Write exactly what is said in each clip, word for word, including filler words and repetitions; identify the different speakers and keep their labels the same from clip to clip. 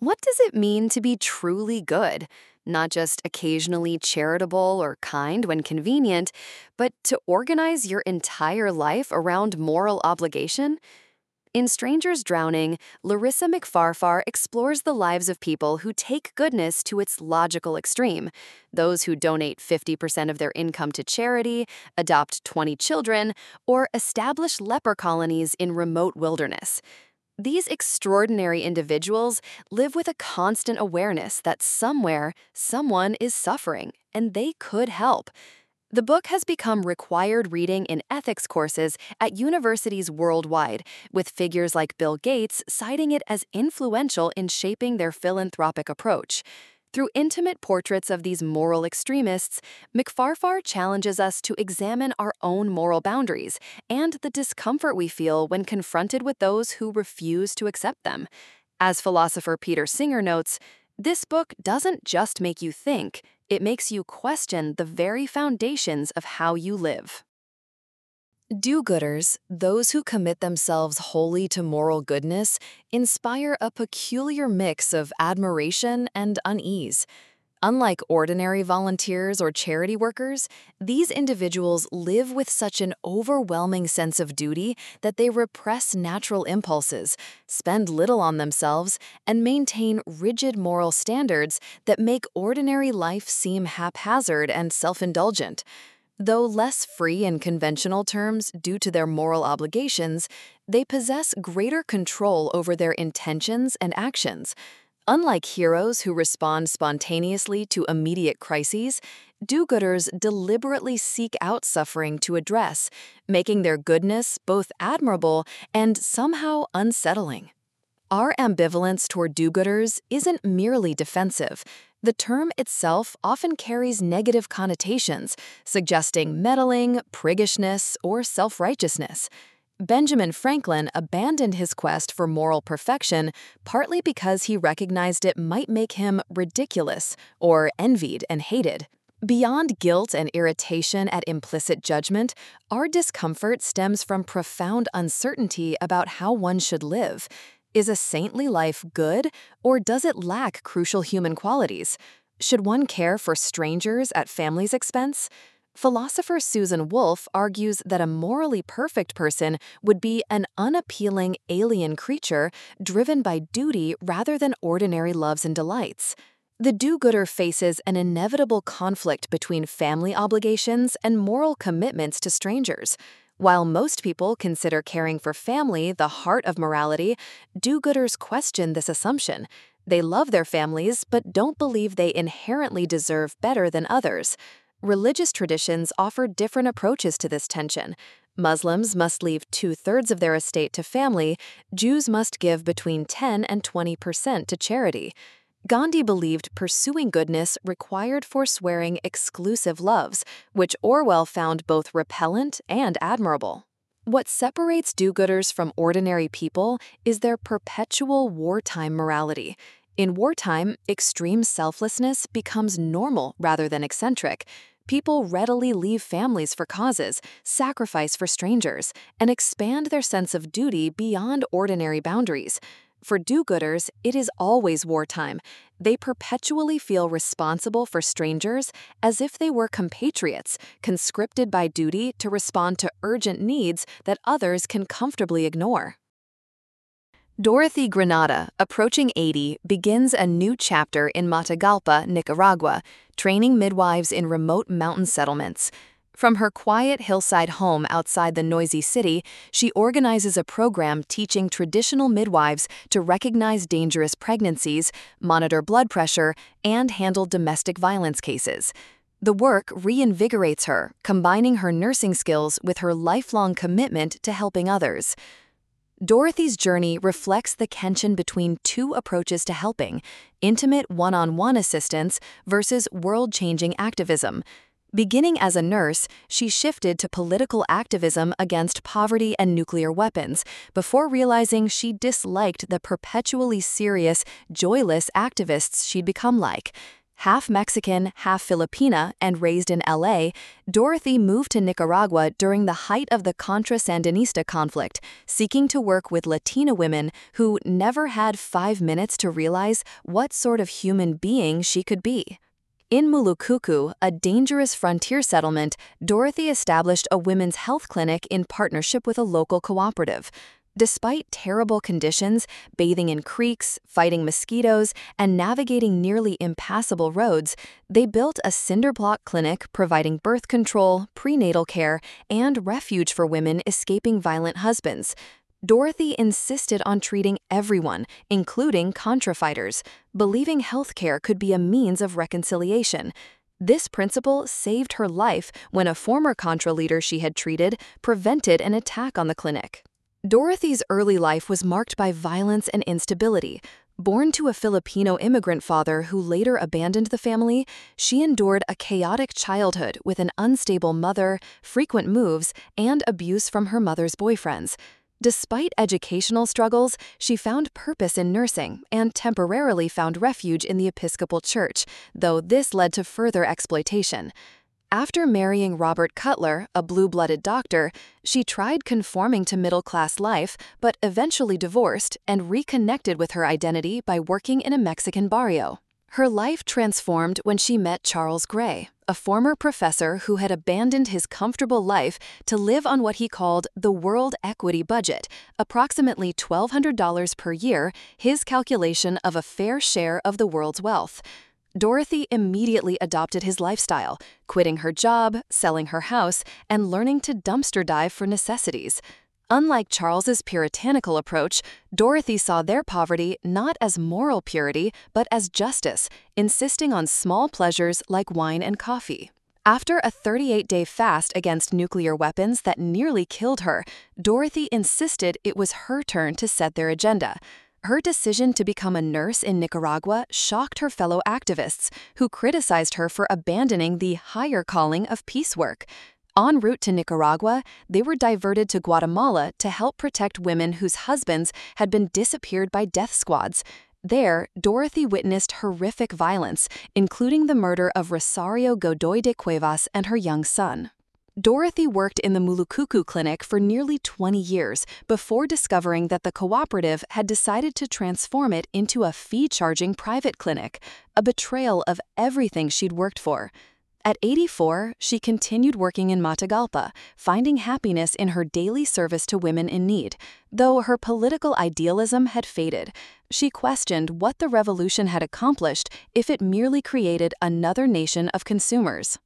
Speaker 1: What does it mean to be truly good? Not just occasionally charitable or kind when convenient, but to organize your entire life around moral obligation? In Strangers Drowning, Larissa McFarfar explores the lives of people who take goodness to its logical extreme. Those who donate fifty percent of their income to charity, adopt twenty children, or establish leper colonies in remote wilderness. These extraordinary individuals live with a constant awareness that somewhere, someone is suffering, and they could help. The book has become required reading in ethics courses at universities worldwide, with figures like Bill Gates citing it as influential in shaping their philanthropic approach. Through intimate portraits of these moral extremists, McFarfar challenges us to examine our own moral boundaries and the discomfort we feel when confronted with those who refuse to accept them. As philosopher Peter Singer notes, this book doesn't just make you think, it makes you question the very foundations of how you live. Do-gooders, those who commit themselves wholly to moral goodness, inspire a peculiar mix of admiration and unease. Unlike ordinary volunteers or charity workers, these individuals live with such an overwhelming sense of duty that they repress natural impulses, spend little on themselves, and maintain rigid moral standards that make ordinary life seem haphazard and self-indulgent. Though less free in conventional terms due to their moral obligations, they possess greater control over their intentions and actions. Unlike heroes who respond spontaneously to immediate crises, do-gooders deliberately seek out suffering to address, making their goodness both admirable and somehow unsettling. Our ambivalence toward do-gooders isn't merely defensive. The term itself often carries negative connotations, suggesting meddling, priggishness, or self-righteousness. Benjamin Franklin abandoned his quest for moral perfection partly because he recognized it might make him ridiculous or envied and hated. Beyond guilt and irritation at implicit judgment, our discomfort stems from profound uncertainty about how one should live. Is a saintly life good, or does it lack crucial human qualities? Should one care for strangers at family's expense? Philosopher Susan Wolf argues that a morally perfect person would be an unappealing alien creature driven by duty rather than ordinary loves and delights. The do-gooder faces an inevitable conflict between family obligations and moral commitments to strangers. While most people consider caring for family the heart of morality, do-gooders question this assumption. They love their families but don't believe they inherently deserve better than others. Religious traditions offer different approaches to this tension. Muslims must leave two-thirds of their estate to family, Jews must give between ten and twenty percent to charity. Gandhi believed pursuing goodness required forswearing exclusive loves, which Orwell found both repellent and admirable. What separates do-gooders from ordinary people is their perpetual wartime morality. In wartime, extreme selflessness becomes normal rather than eccentric. People readily leave families for causes, sacrifice for strangers, and expand their sense of duty beyond ordinary boundaries. For do-gooders, it is always wartime. They perpetually feel responsible for strangers as if they were compatriots, conscripted by duty to respond to urgent needs that others can comfortably ignore. Dorothy Granada, approaching eighty, begins a new chapter in Matagalpa, Nicaragua, training midwives in remote mountain settlements. From her quiet hillside home outside the noisy city, she organizes a program teaching traditional midwives to recognize dangerous pregnancies, monitor blood pressure, and handle domestic violence cases. The work reinvigorates her, combining her nursing skills with her lifelong commitment to helping others. Dorothy's journey reflects the tension between two approaches to helping: intimate one-on-one assistance versus world-changing activism. Beginning as a nurse, she shifted to political activism against poverty and nuclear weapons, before realizing she disliked the perpetually serious, joyless activists she'd become like. Half Mexican, half Filipina, and raised in L A, Dorothy moved to Nicaragua during the height of the Contra-Sandinista conflict, seeking to work with Latina women who never had five minutes to realize what sort of human being she could be. In Mulukuku, a dangerous frontier settlement, Dorothy established a women's health clinic in partnership with a local cooperative. Despite terrible conditions, bathing in creeks, fighting mosquitoes, and navigating nearly impassable roads, they built a cinder-block clinic providing birth control, prenatal care, and refuge for women escaping violent husbands. Dorothy insisted on treating everyone, including Contra fighters, believing healthcare could be a means of reconciliation. This principle saved her life when a former Contra leader she had treated prevented an attack on the clinic. Dorothy's early life was marked by violence and instability. Born to a Filipino immigrant father who later abandoned the family, she endured a chaotic childhood with an unstable mother, frequent moves, and abuse from her mother's boyfriends. Despite educational struggles, she found purpose in nursing and temporarily found refuge in the Episcopal Church, though this led to further exploitation. After marrying Robert Cutler, a blue-blooded doctor, she tried conforming to middle-class life but eventually divorced and reconnected with her identity by working in a Mexican barrio. Her life transformed when she met Charles Gray, a former professor who had abandoned his comfortable life to live on what he called the World Equity Budget, approximately twelve hundred dollars per year, his calculation of a fair share of the world's wealth. Dorothy immediately adopted his lifestyle, quitting her job, selling her house, and learning to dumpster dive for necessities. Unlike Charles's puritanical approach, Dorothy saw their poverty not as moral purity but as justice, insisting on small pleasures like wine and coffee. After a thirty-eight day fast against nuclear weapons that nearly killed her, Dorothy insisted it was her turn to set their agenda. Her decision to become a nurse in Nicaragua shocked her fellow activists, who criticized her for abandoning the higher calling of peace work. En route to Nicaragua, they were diverted to Guatemala to help protect women whose husbands had been disappeared by death squads. There, Dorothy witnessed horrific violence, including the murder of Rosario Godoy de Cuevas and her young son. Dorothy worked in the Mulukuku clinic for nearly twenty years before discovering that the cooperative had decided to transform it into a fee-charging private clinic, a betrayal of everything she'd worked for. At eighty-four, she continued working in Matagalpa, finding happiness in her daily service to women in need. Though her political idealism had faded, she questioned what the revolution had accomplished if it merely created another nation of consumers.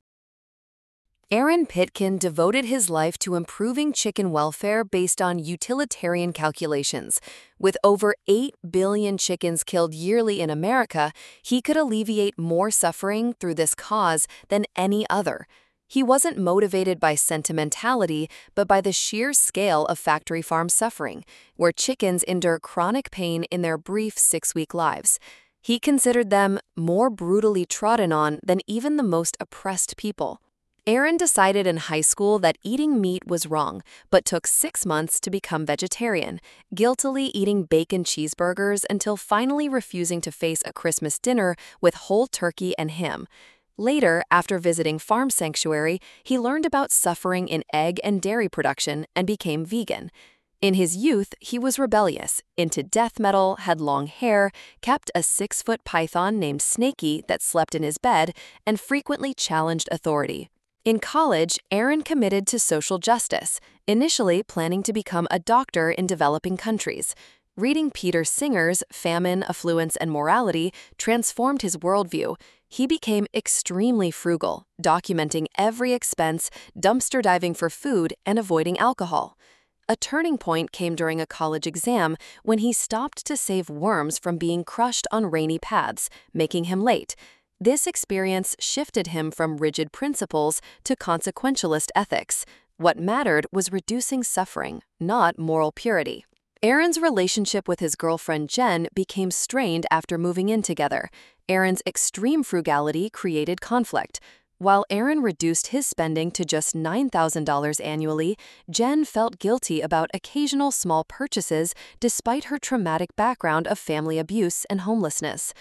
Speaker 1: Aaron Pitkin devoted his life to improving chicken welfare based on utilitarian calculations. With over eight billion chickens killed yearly in America, he could alleviate more suffering through this cause than any other. He wasn't motivated by sentimentality, but by the sheer scale of factory farm suffering, where chickens endure chronic pain in their brief six-week lives. He considered them more brutally trodden on than even the most oppressed people. Aaron decided in high school that eating meat was wrong, but took six months to become vegetarian, guiltily eating bacon cheeseburgers until finally refusing to face a Christmas dinner with whole turkey and ham. Later, after visiting Farm Sanctuary, he learned about suffering in egg and dairy production and became vegan. In his youth, he was rebellious, into death metal, had long hair, kept a six-foot python named Snakey that slept in his bed, and frequently challenged authority. In college, Aaron committed to social justice, initially planning to become a doctor in developing countries. Reading Peter Singer's Famine, Affluence, and Morality transformed his worldview. He became extremely frugal, documenting every expense, dumpster diving for food, and avoiding alcohol. A turning point came during a college exam when he stopped to save worms from being crushed on rainy paths, making him late. This experience shifted him from rigid principles to consequentialist ethics. What mattered was reducing suffering, not moral purity. Aaron's relationship with his girlfriend Jen became strained after moving in together. Aaron's extreme frugality created conflict. While Aaron reduced his spending to just nine thousand dollars annually, Jen felt guilty about occasional small purchases despite her traumatic background of family abuse and homelessness.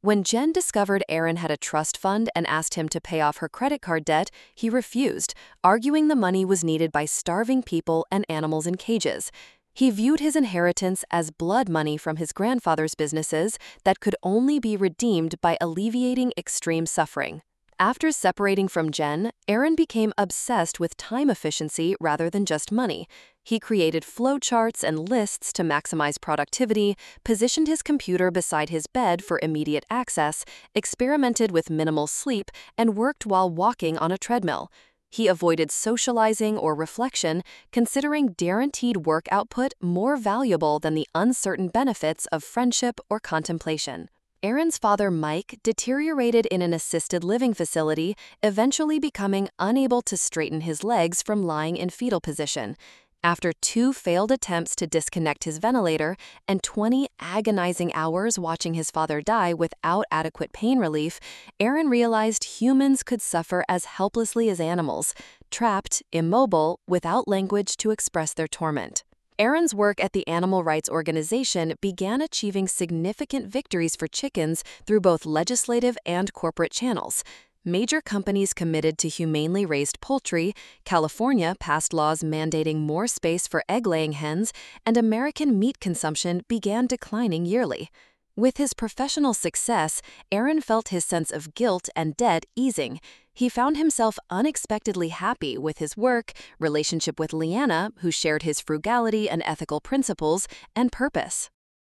Speaker 1: When Jen discovered Aaron had a trust fund and asked him to pay off her credit card debt, he refused, arguing the money was needed by starving people and animals in cages. He viewed his inheritance as blood money from his grandfather's businesses that could only be redeemed by alleviating extreme suffering. After separating from Jen, Aaron became obsessed with time efficiency rather than just money. He created flowcharts and lists to maximize productivity, positioned his computer beside his bed for immediate access, experimented with minimal sleep, and worked while walking on a treadmill. He avoided socializing or reflection, considering guaranteed work output more valuable than the uncertain benefits of friendship or contemplation. Aaron's father, Mike, deteriorated in an assisted living facility, eventually becoming unable to straighten his legs from lying in fetal position. After two failed attempts to disconnect his ventilator and twenty agonizing hours watching his father die without adequate pain relief, Aaron realized humans could suffer as helplessly as animals, trapped, immobile, without language to express their torment. Aaron's work at the animal rights organization began achieving significant victories for chickens through both legislative and corporate channels. Major companies committed to humanely raised poultry, California passed laws mandating more space for egg-laying hens, and American meat consumption began declining yearly. With his professional success, Aaron felt his sense of guilt and debt easing. He found himself unexpectedly happy with his work, relationship with Leanna, who shared his frugality and ethical principles, and purpose.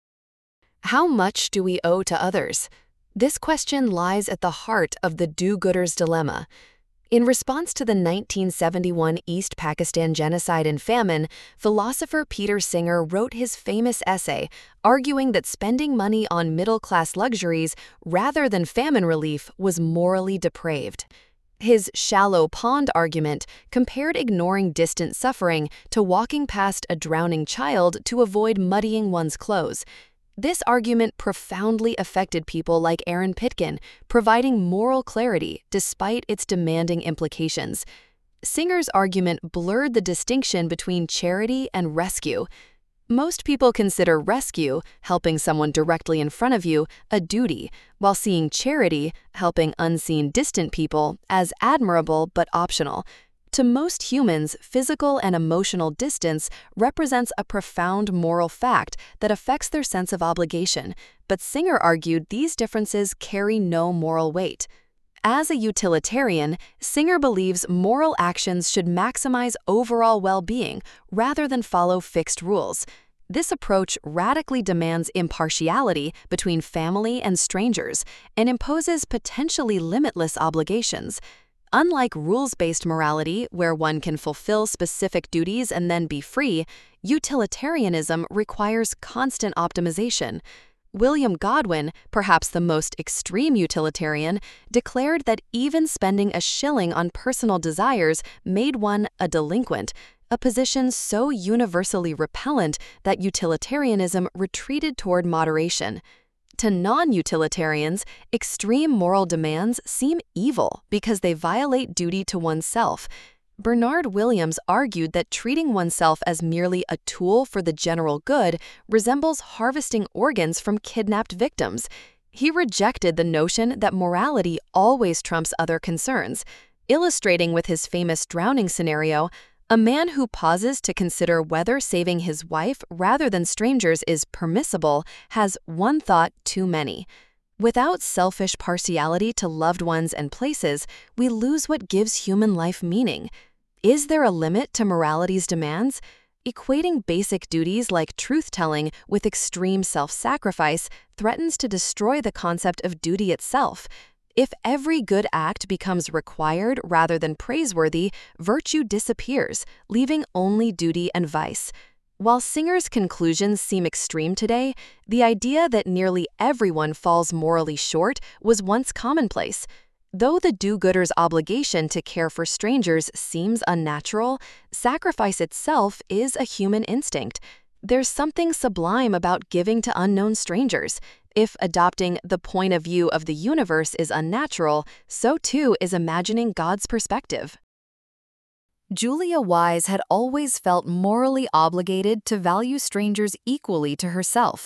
Speaker 1: How much do we owe to others? This question lies at the heart of the do-gooder's dilemma. In response to the nineteen seventy-one East Pakistan genocide and famine, philosopher Peter Singer wrote his famous essay arguing that spending money on middle-class luxuries rather than famine relief was morally depraved. His shallow pond argument compared ignoring distant suffering to walking past a drowning child to avoid muddying one's clothes. This argument profoundly affected people like Aaron Pitkin, providing moral clarity despite its demanding implications. Singer's argument blurred the distinction between charity and rescue. Most people consider rescue, helping someone directly in front of you, a duty, while seeing charity, helping unseen distant people, as admirable but optional. To most humans, physical and emotional distance represents a profound moral fact that affects their sense of obligation, but Singer argued these differences carry no moral weight. As a utilitarian, Singer believes moral actions should maximize overall well-being rather than follow fixed rules. This approach radically demands impartiality between family and strangers and imposes potentially limitless obligations. Unlike rules-based morality, where one can fulfill specific duties and then be free, utilitarianism requires constant optimization. William Godwin, perhaps the most extreme utilitarian, declared that even spending a shilling on personal desires made one a delinquent, a position so universally repellent that utilitarianism retreated toward moderation. To non-utilitarians, extreme moral demands seem evil because they violate duty to oneself. Bernard Williams argued that treating oneself as merely a tool for the general good resembles harvesting organs from kidnapped victims. He rejected the notion that morality always trumps other concerns, illustrating with his famous drowning scenario, a man who pauses to consider whether saving his wife rather than strangers is permissible has one thought too many. Without selfish partiality to loved ones and places, we lose what gives human life meaning. Is there a limit to morality's demands? Equating basic duties like truth-telling with extreme self-sacrifice threatens to destroy the concept of duty itself. If every good act becomes required rather than praiseworthy, virtue disappears, leaving only duty and vice. While Singer's conclusions seem extreme today, the idea that nearly everyone falls morally short was once commonplace. Though the do-gooder's obligation to care for strangers seems unnatural, sacrifice itself is a human instinct. There's something sublime about giving to unknown strangers. If adopting the point of view of the universe is unnatural, so too is imagining God's perspective. Julia Wise had always felt morally obligated to value strangers equally to herself,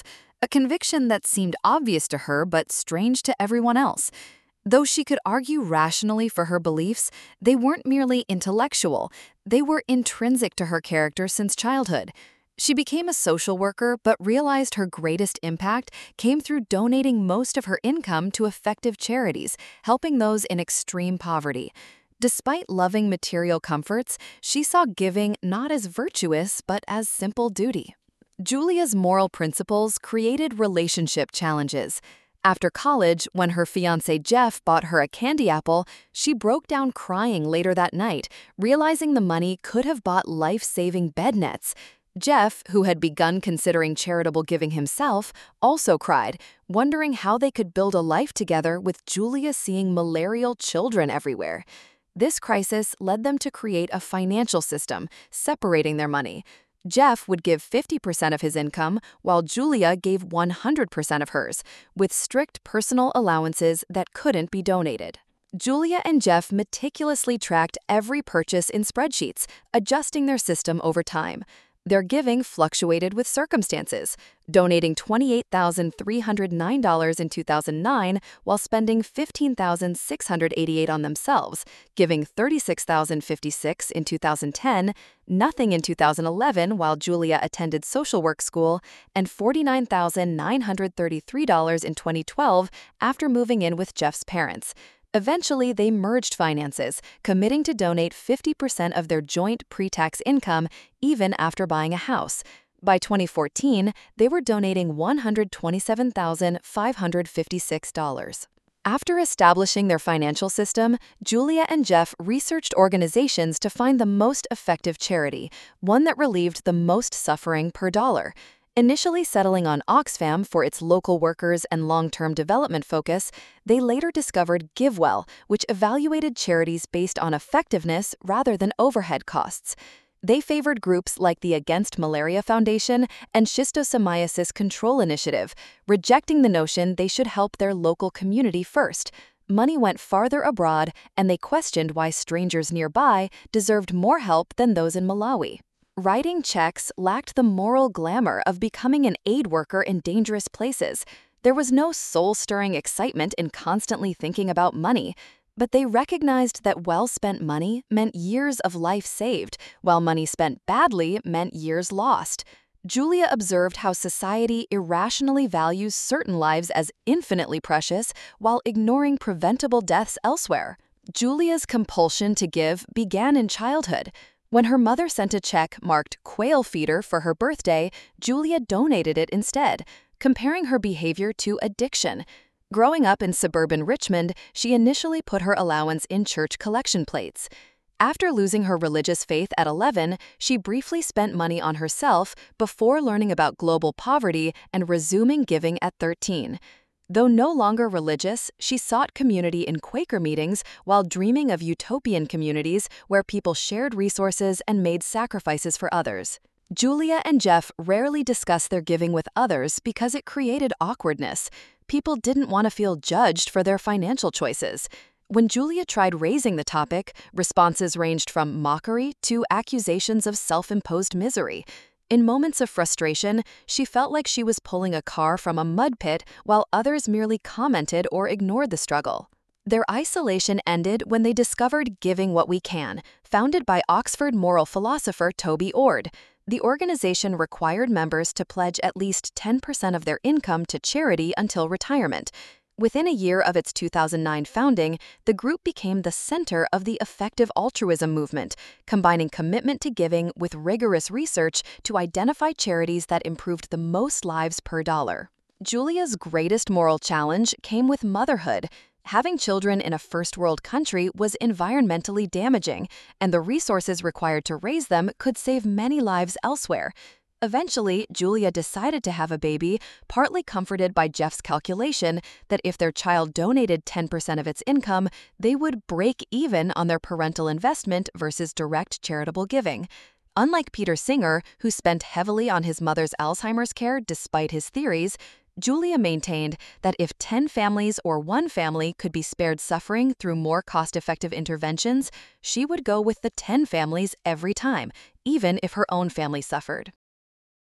Speaker 1: a conviction that seemed obvious to her but strange to everyone else. Though she could argue rationally for her beliefs, they weren't merely intellectual, they were intrinsic to her character since childhood. She became a social worker but realized her greatest impact came through donating most of her income to effective charities, helping those in extreme poverty. Despite loving material comforts, she saw giving not as virtuous but as simple duty. Julia's moral principles created relationship challenges. After college, when her fiancé Jeff bought her a candy apple, she broke down crying later that night, realizing the money could have bought life-saving bed nets. Jeff, who had begun considering charitable giving himself, also cried, wondering how they could build a life together with Julia seeing malarial children everywhere. This crisis led them to create a financial system, separating their money. Jeff would give fifty percent of his income, while Julia gave one hundred percent of hers, with strict personal allowances that couldn't be donated. Julia and Jeff meticulously tracked every purchase in spreadsheets, adjusting their system over time. Their giving fluctuated with circumstances, donating twenty-eight thousand three hundred nine dollars in two thousand nine while spending fifteen thousand six hundred eighty-eight dollars on themselves, giving thirty-six thousand fifty-six dollars in two thousand ten, nothing in two thousand eleven while Julia attended social work school, and forty-nine thousand nine hundred thirty-three dollars in twenty twelve after moving in with Jeff's parents. Eventually, they merged finances, committing to donate fifty percent of their joint pre-tax income even after buying a house. By twenty fourteen, they were donating one hundred twenty-seven thousand five hundred fifty-six dollars. After establishing their financial system, Julia and Jeff researched organizations to find the most effective charity, one that relieved the most suffering per dollar. Initially settling on Oxfam for its local workers and long-term development focus, they later discovered GiveWell, which evaluated charities based on effectiveness rather than overhead costs. They favored groups like the Against Malaria Foundation and Schistosomiasis Control Initiative, rejecting the notion they should help their local community first. Money went farther abroad, and they questioned why strangers nearby deserved more help than those in Malawi. Writing checks lacked the moral glamour of becoming an aid worker in dangerous places. There was no soul-stirring excitement in constantly thinking about money, but they recognized that well-spent money meant years of life saved, while money spent badly meant years lost. Julia observed how society irrationally values certain lives as infinitely precious while ignoring preventable deaths elsewhere. Julia's compulsion to give began in childhood. When her mother sent a check marked quail feeder for her birthday, Julia donated it instead, comparing her behavior to addiction. Growing up in suburban Richmond, she initially put her allowance in church collection plates. After losing her religious faith at eleven, she briefly spent money on herself before learning about global poverty and resuming giving at thirteen. Though no longer religious, she sought community in Quaker meetings while dreaming of utopian communities where people shared resources and made sacrifices for others. Julia and Jeff rarely discussed their giving with others because it created awkwardness. People didn't want to feel judged for their financial choices. When Julia tried raising the topic, responses ranged from mockery to accusations of self-imposed misery. In moments of frustration, she felt like she was pulling a car from a mud pit while others merely commented or ignored the struggle. Their isolation ended when they discovered Giving What We Can, founded by Oxford moral philosopher Toby Ord. The organization required members to pledge at least ten percent of their income to charity until retirement. Within a year of its two thousand nine founding, the group became the center of the effective altruism movement, combining commitment to giving with rigorous research to identify charities that improved the most lives per dollar. Julia's greatest moral challenge came with motherhood. Having children in a first-world country was environmentally damaging, and the resources required to raise them could save many lives elsewhere. Eventually, Julia decided to have a baby, partly comforted by Jeff's calculation that if their child donated ten percent of its income, they would break even on their parental investment versus direct charitable giving. Unlike Peter Singer, who spent heavily on his mother's Alzheimer's care despite his theories, Julia maintained that if ten families or one family could be spared suffering through more cost-effective interventions, she would go with the ten families every time, even if her own family suffered.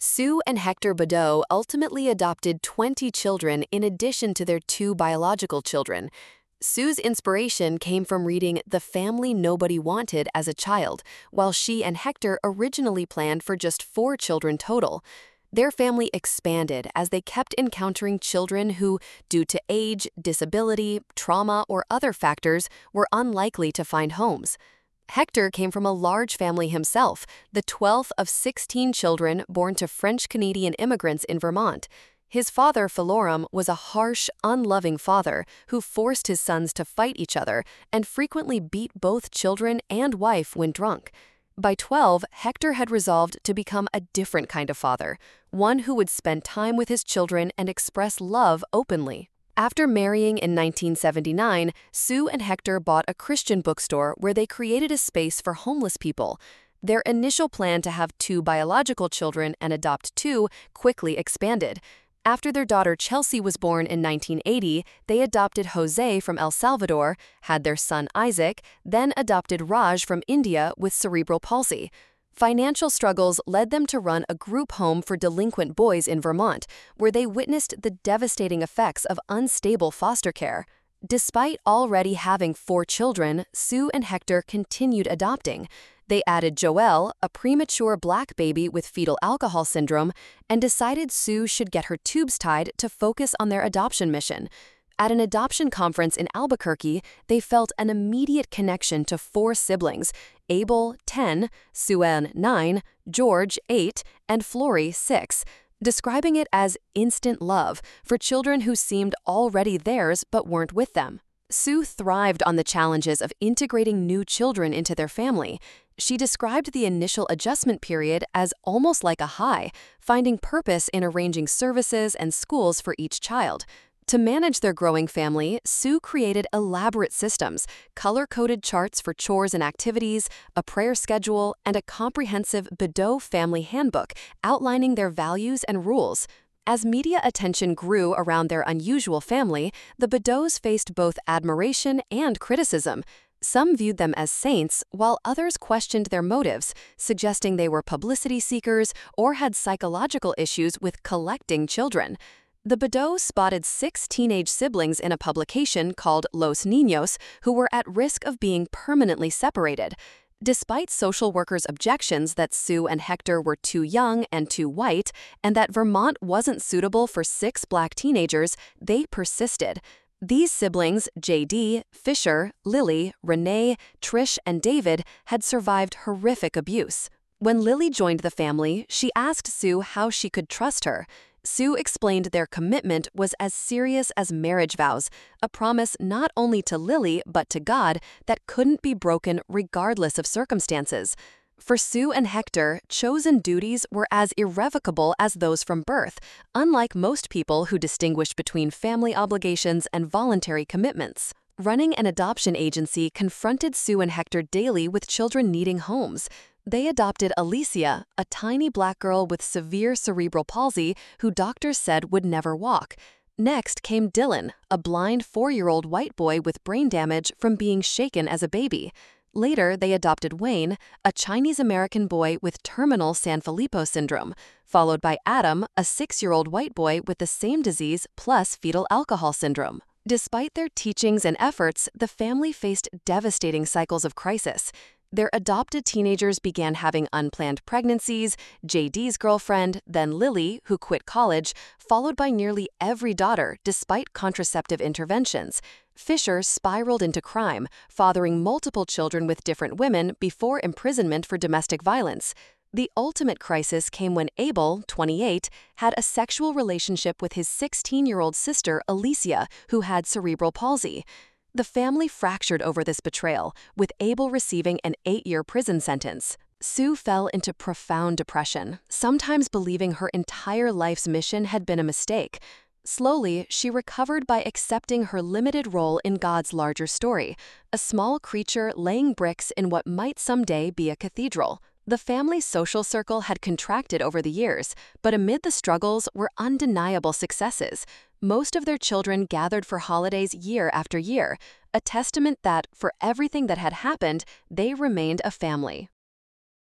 Speaker 1: Sue and Hector Badeau ultimately adopted twenty children in addition to their two biological children. Sue's inspiration came from reading The Family Nobody Wanted as a child, while she and Hector originally planned for just four children total. Their family expanded as they kept encountering children who, due to age, disability, trauma, or other factors, were unlikely to find homes. Hector came from a large family himself, the twelfth of sixteen children born to French-Canadian immigrants in Vermont. His father, Philorum, was a harsh, unloving father who forced his sons to fight each other and frequently beat both children and wife when drunk. By twelve, Hector had resolved to become a different kind of father, one who would spend time with his children and express love openly. After marrying in nineteen seventy-nine, Sue and Hector bought a Christian bookstore where they created a space for homeless people. Their initial plan to have two biological children and adopt two quickly expanded. After their daughter Chelsea was born in nineteen eighty, they adopted Jose from El Salvador, had their son Isaac, then adopted Raj from India with cerebral palsy. Financial struggles led them to run a group home for delinquent boys in Vermont, where they witnessed the devastating effects of unstable foster care. Despite already having four children, Sue and Hector continued adopting. They added Joelle, a premature black baby with fetal alcohol syndrome, and decided Sue should get her tubes tied to focus on their adoption mission. At an adoption conference in Albuquerque, they felt an immediate connection to four siblings: Abel, ten, Sue-Ann, nine, George, eight, and Flory, six, describing it as instant love for children who seemed already theirs but weren't with them. Sue thrived on the challenges of integrating new children into their family. She described the initial adjustment period as almost like a high, finding purpose in arranging services and schools for each child. To manage their growing family, Sue created elaborate systems, color-coded charts for chores and activities, a prayer schedule, and a comprehensive Badeau family handbook outlining their values and rules. As media attention grew around their unusual family, the Badeaus faced both admiration and criticism. Some viewed them as saints, while others questioned their motives, suggesting they were publicity seekers or had psychological issues with collecting children. The Badeaus spotted six teenage siblings in a publication called Los Niños who were at risk of being permanently separated. Despite social workers' objections that Sue and Hector were too young and too white, and that Vermont wasn't suitable for six black teenagers, they persisted. These siblings, J D, Fisher, Lily, Renee, Trish, and David, had survived horrific abuse. When Lily joined the family, she asked Sue how she could trust her. Sue explained their commitment was as serious as marriage vows, a promise not only to Lily but to God that couldn't be broken regardless of circumstances. For Sue and Hector, chosen duties were as irrevocable as those from birth, unlike most people who distinguish between family obligations and voluntary commitments. Running an adoption agency confronted Sue and Hector daily with children needing homes. They adopted Alicia, a tiny black girl with severe cerebral palsy who doctors said would never walk. Next came Dylan, a blind four-year-old white boy with brain damage from being shaken as a baby. Later, they adopted Wayne, a Chinese-American boy with terminal Sanfilippo syndrome, followed by Adam, a six-year-old white boy with the same disease plus fetal alcohol syndrome. Despite their teachings and efforts, the family faced devastating cycles of crisis. Their adopted teenagers began having unplanned pregnancies, J D's girlfriend, then Lily, who quit college, followed by nearly every daughter despite contraceptive interventions. Fisher spiraled into crime, fathering multiple children with different women before imprisonment for domestic violence. The ultimate crisis came when Abel, twenty-eight, had a sexual relationship with his sixteen-year-old sister, Alicia, who had cerebral palsy. The family fractured over this betrayal, with Abel receiving an eight-year prison sentence. Sue fell into profound depression, sometimes believing her entire life's mission had been a mistake. Slowly, she recovered by accepting her limited role in God's larger story, a small creature laying bricks in what might someday be a cathedral. The family's social circle had contracted over the years, but amid the struggles were undeniable successes. Most of their children gathered for holidays year after year, a testament that, for everything that had happened, they remained a family.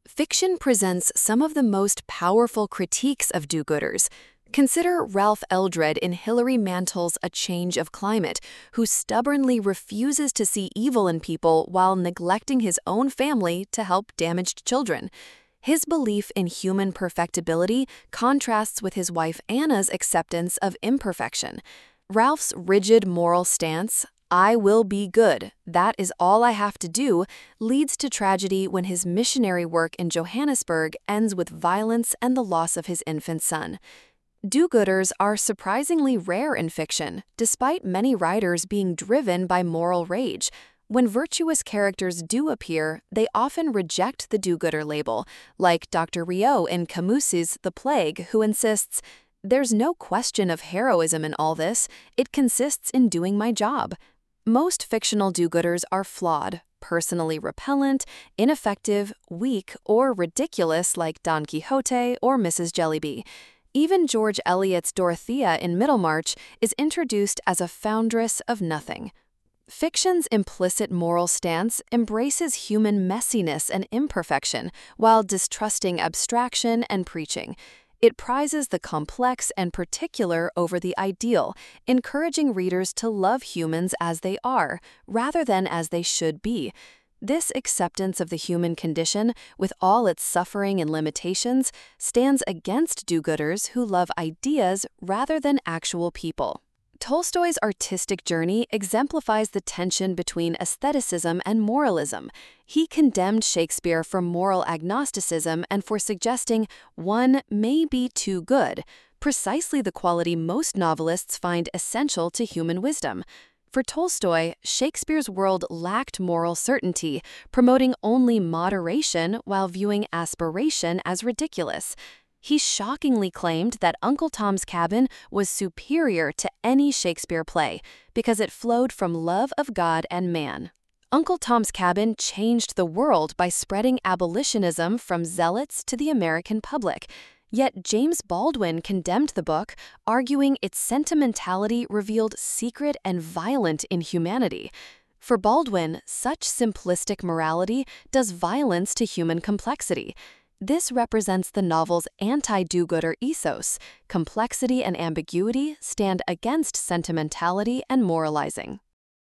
Speaker 1: Fiction presents some of the most powerful critiques of do-gooders. Consider Ralph Eldred in Hilary Mantel's A Change of Climate, who stubbornly refuses to see evil in people while neglecting his own family to help damaged children. His belief in human perfectibility contrasts with his wife Anna's acceptance of imperfection. Ralph's rigid moral stance, "I will be good, that is all I have to do," leads to tragedy when his missionary work in Johannesburg ends with violence and the loss of his infant son. Do-gooders are surprisingly rare in fiction, despite many writers being driven by moral rage. When virtuous characters do appear, they often reject the do-gooder label, like Doctor Rieux in Camus's The Plague, who insists, "There's no question of heroism in all this, it consists in doing my job." Most fictional do-gooders are flawed, personally repellent, ineffective, weak, or ridiculous like Don Quixote or Missus Jellyby. Even George Eliot's Dorothea in Middlemarch is introduced as a foundress of nothing. Fiction's implicit moral stance embraces human messiness and imperfection while distrusting abstraction and preaching. It prizes the complex and particular over the ideal, encouraging readers to love humans as they are, rather than as they should be. This acceptance of the human condition, with all its suffering and limitations, stands against do-gooders who love ideas rather than actual people. Tolstoy's artistic journey exemplifies the tension between aestheticism and moralism. He condemned Shakespeare for moral agnosticism and for suggesting one may be too good, precisely the quality most novelists find essential to human wisdom. For Tolstoy, Shakespeare's world lacked moral certainty, promoting only moderation while viewing aspiration as ridiculous. He shockingly claimed that Uncle Tom's Cabin was superior to any Shakespeare play because it flowed from love of God and man. Uncle Tom's Cabin changed the world by spreading abolitionism from zealots to the American public. Yet James Baldwin condemned the book, arguing its sentimentality revealed secret and violent inhumanity. For Baldwin, such simplistic morality does violence to human complexity. This represents the novel's anti-do-gooder ethos. Complexity and ambiguity stand against sentimentality and moralizing.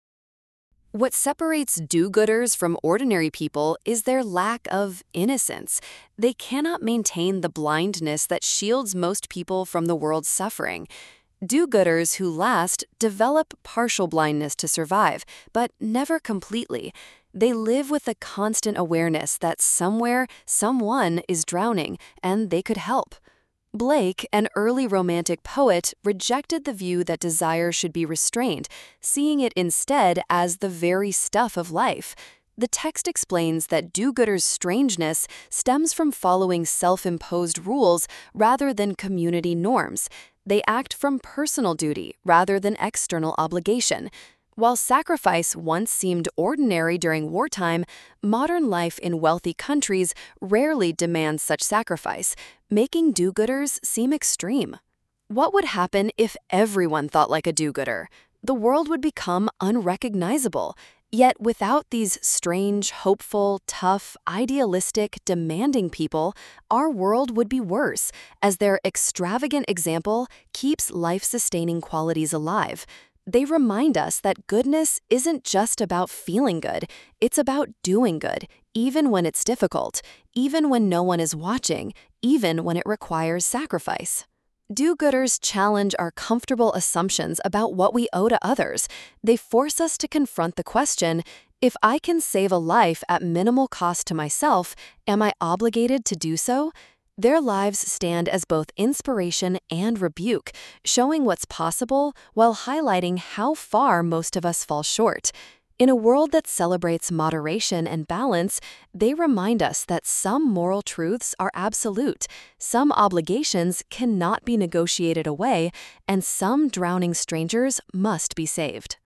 Speaker 1: What separates do-gooders from ordinary people is their lack of innocence. They cannot maintain the blindness that shields most people from the world's suffering. Do-gooders who last develop partial blindness to survive, but never completely. They live with the constant awareness that somewhere, someone is drowning, and they could help. Blake, an early Romantic poet, rejected the view that desire should be restrained, seeing it instead as the very stuff of life. The text explains that do-gooders' strangeness stems from following self-imposed rules rather than community norms. They act from personal duty rather than external obligation. While sacrifice once seemed ordinary during wartime, modern life in wealthy countries rarely demands such sacrifice, making do-gooders seem extreme. What would happen if everyone thought like a do-gooder? The world would become unrecognizable. Yet without these strange, hopeful, tough, idealistic, demanding people, our world would be worse, as their extravagant example keeps life-sustaining qualities alive. They remind us that goodness isn't just about feeling good, it's about doing good, even when it's difficult, even when no one is watching, even when it requires sacrifice. Do-gooders challenge our comfortable assumptions about what we owe to others. They force us to confront the question, if I can save a life at minimal cost to myself, am I obligated to do so? Their lives stand as both inspiration and rebuke, showing what's possible while highlighting how far most of us fall short. In a world that celebrates moderation and balance, they remind us that some moral truths are absolute, some obligations cannot be negotiated away, and some drowning strangers must be saved.